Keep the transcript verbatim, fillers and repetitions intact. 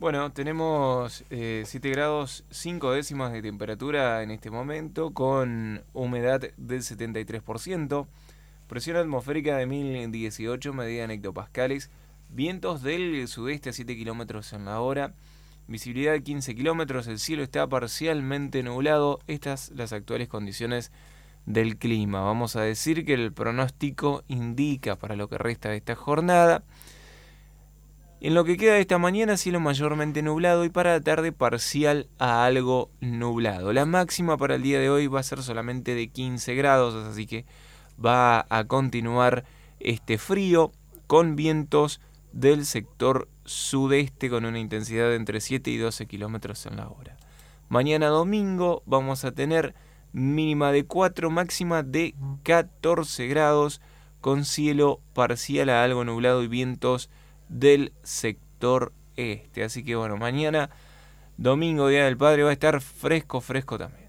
Bueno, tenemos eh, siete grados cinco décimas de temperatura en este momento, con humedad del setenta y tres por ciento, presión atmosférica de mil dieciocho medida en hectopascales, vientos del sudeste a siete kilómetros en la hora, visibilidad de quince kilómetros, el cielo está parcialmente nublado. Estas las actuales condiciones del clima. Vamos a decir que el pronóstico indica para lo que resta de esta jornada: en lo que queda de esta mañana, cielo mayormente nublado y para la tarde parcial a algo nublado. La máxima para el día de hoy va a ser solamente de quince grados, así que va a continuar este frío con vientos del sector sudeste con una intensidad de entre siete y doce kilómetros en la hora. Mañana domingo vamos a tener mínima de cuatro, máxima de catorce grados, con cielo parcial a algo nublado y vientos del sector este. Así que bueno, mañana domingo, Día del Padre, va a estar fresco, fresco también.